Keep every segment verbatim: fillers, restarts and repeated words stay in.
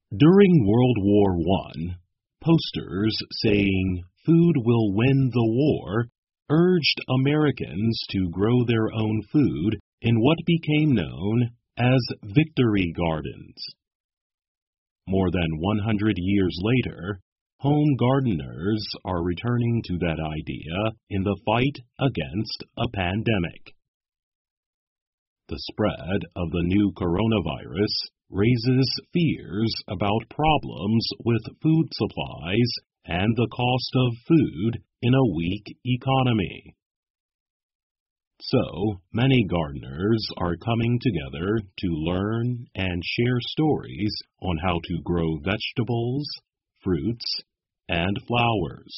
During World War One, posters saying "Food will win the war" urged Americans to grow their own food in what became known as victory gardens. More than one hundred years later, home gardeners are returning to that idea in the fight against a pandemic. The spread of the new coronavirus raises fears about problems with food supplies and the cost of food in a weak economy. So, many gardeners are coming together to learn and share stories on how to grow vegetables, fruits, and flowers.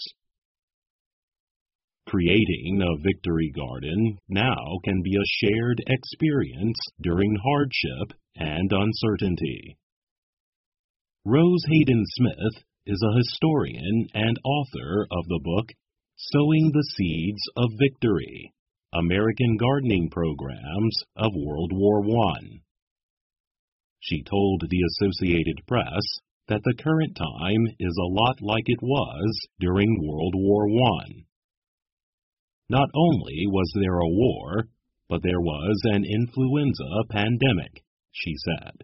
Creating a victory garden now can be a shared experience during hardship and uncertainty. Rose Hayden Smith is a historian and author of the book Sowing the Seeds of Victory: American Gardening Programs of World War One. She told the Associated Press that the current time is a lot like it was during World War One. Not only was there a war, but there was an influenza pandemic, she said.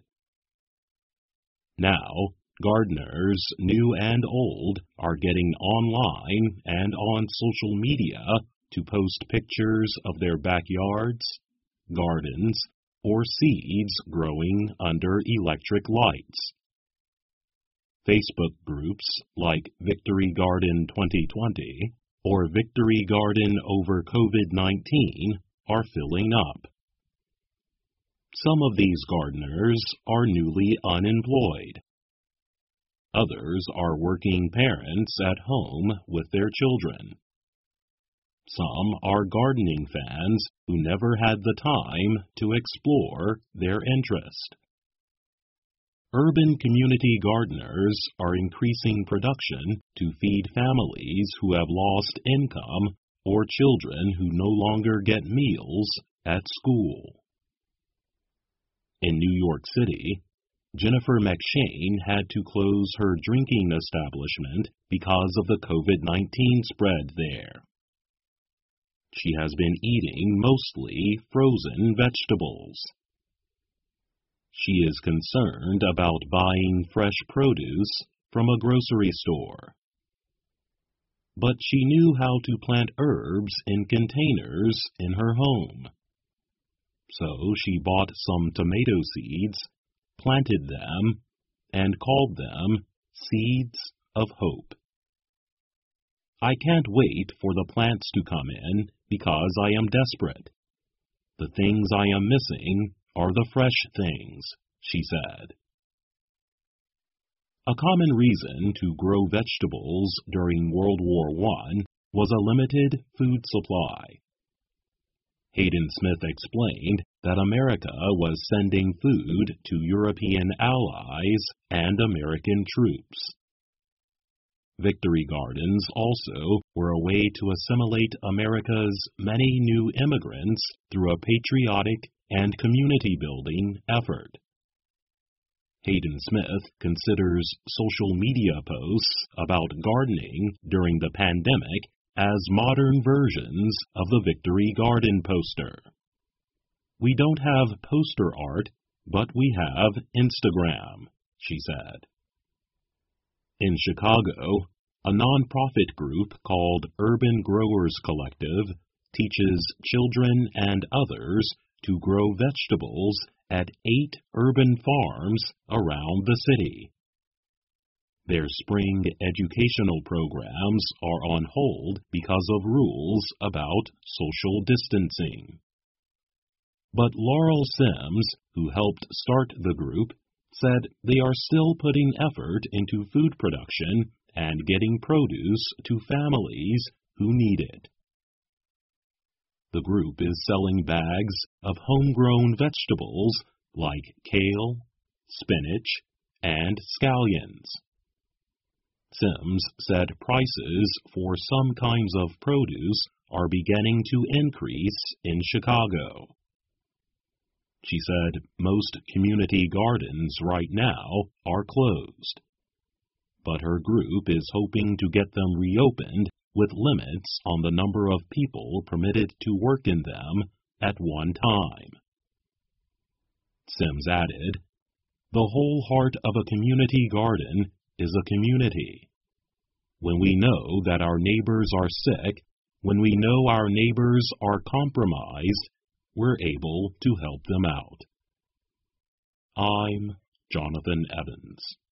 Now, gardeners, new and old, are getting online and on social media to post pictures of their backyards, gardens, or seeds growing under electric lights. Facebook groups like Victory Garden twenty twenty or Victory Garden over COVID nineteen are filling up. Some of these gardeners are newly unemployed. Others are working parents at home with their children. Some are gardening fans who never had the time to explore their interest. Urban community gardeners are increasing production to feed families who have lost income or children who no longer get meals at school. In New York City, Jennifer McShane had to close her drinking establishment because of the COVID nineteen spread there. She has been eating mostly frozen vegetables. She is concerned about buying fresh produce from a grocery store. But she knew how to plant herbs in containers in her home. So she bought some tomato seeds, planted them, and called them Seeds of Hope. I can't wait for the plants to come in because I am desperate. The things I am missing are the fresh things, she said. A common reason to grow vegetables during World War One was a limited food supply. Hayden Smith explained that America was sending food to European allies and American troops. Victory gardens also were a way to assimilate America's many new immigrants through a patriotic and community-building effort. Hayden Smith considers social media posts about gardening during the pandemic as modern versions of the Victory Garden poster. We don't have poster art, but we have Instagram, she said. In Chicago, a nonprofit group called Urban Growers Collective teaches children and others to grow vegetables at eight urban farms around the city. Their spring educational programs are on hold because of rules about social distancing. But Laurel Sims, who helped start the group, said they are still putting effort into food production and getting produce to families who need it. The group is selling bags of homegrown vegetables like kale, spinach, and scallions. Sims said prices for some kinds of produce are beginning to increase in Chicago. She said most community gardens right now are closed, but her group is hoping to get them reopened with limits on the number of people permitted to work in them at one time. Sims added, "The whole heart of a community garden is a community. When we know that our neighbors are sick, when we know our neighbors are compromised, we're able to help them out." I'm Jonathan Evans.